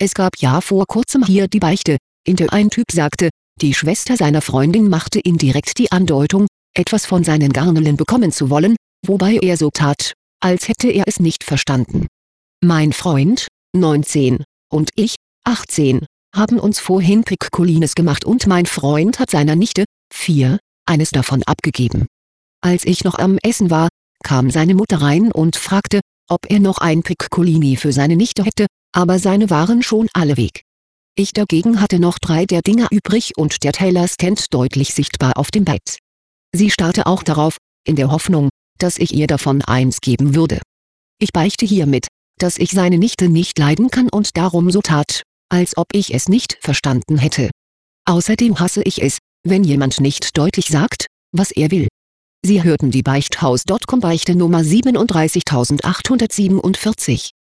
Es gab ja vor kurzem hier die Beichte, in der ein Typ sagte, die Schwester seiner Freundin machte indirekt die Andeutung, etwas von seinen Garnelen bekommen zu wollen, wobei er so tat, als hätte er es nicht verstanden. Mein Freund, 19, und ich, 18, haben uns vorhin Piccolines gemacht und mein Freund hat seiner Nichte, 4, eines davon abgegeben. Als ich noch am Essen war, kam seine Mutter rein und fragte, ob er noch ein Piccolini für seine Nichte hätte, aber seine waren schon alle weg. Ich dagegen hatte noch 3 der Dinger übrig und der Teller stand deutlich sichtbar auf dem Bett. Sie starrte auch darauf, in der Hoffnung, dass ich ihr davon eins geben würde. Ich beichte hiermit, dass ich seine Nichte nicht leiden kann und darum so tat, als ob ich es nicht verstanden hätte. Außerdem hasse ich es, wenn jemand nicht deutlich sagt, was er will. Sie hörten die Beichthaus.com Beichte Nummer 37847.